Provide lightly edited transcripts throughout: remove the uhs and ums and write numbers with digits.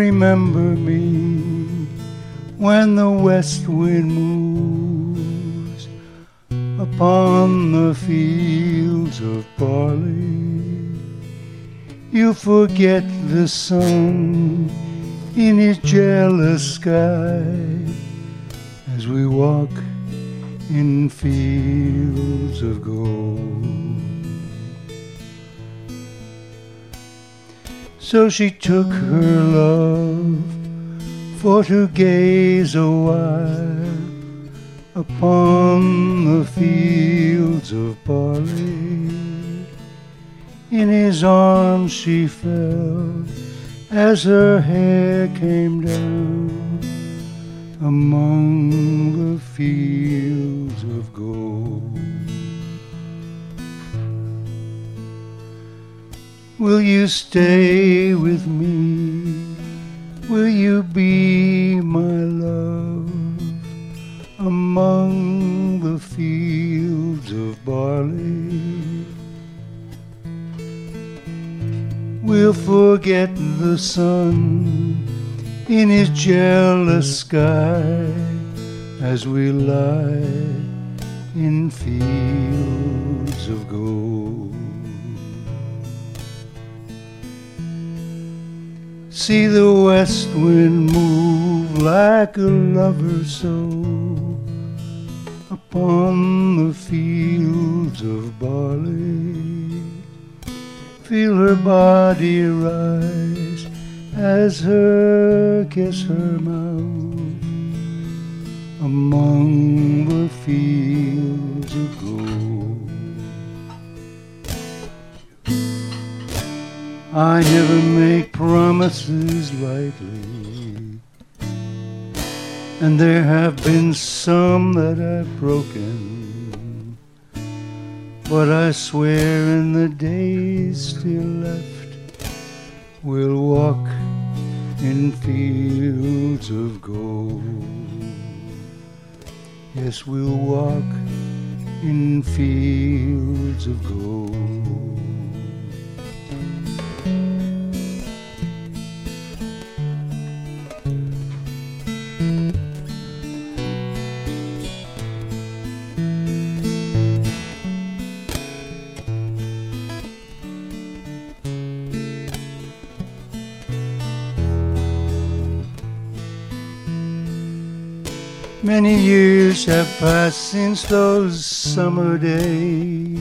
remember me when the west wind moves upon the fields of barley. You forget the sun in his jealous sky as we walk in fields of gold. So she took her love for to gaze a while upon the fields of barley. In his arms she fell as her hair came down among the fields of gold. Will you stay with me? Will you be my love among the fields of barley? We'll forget the sun in his jealous sky as we lie in fields of gold. See the west wind move like a lover so upon the fields of barley. Feel her body rise as her kiss her mouth among the fields of gold. I never make promises lightly, and there have been some that I've broken, but I swear in the days still left we'll walk in fields of gold. Yes, we'll walk in fields of gold. Many years have passed since those summer days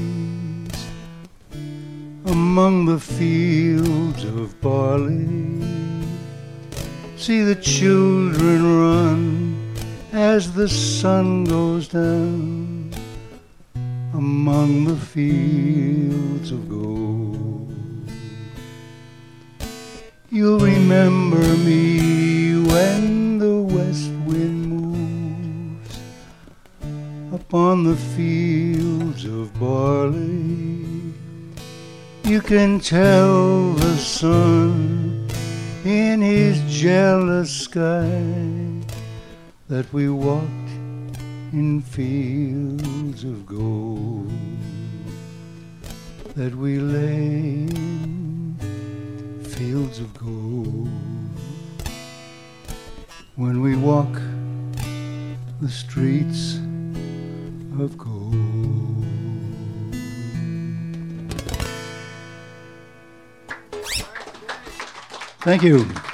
among the fields of barley. See the children run as the sun goes down among the fields of gold. You'll remember me when the west wind upon the fields of barley. You can tell the sun in his jealous sky that we walked in fields of gold, that we lay in fields of gold. When we walk the streets of gold. Thank you.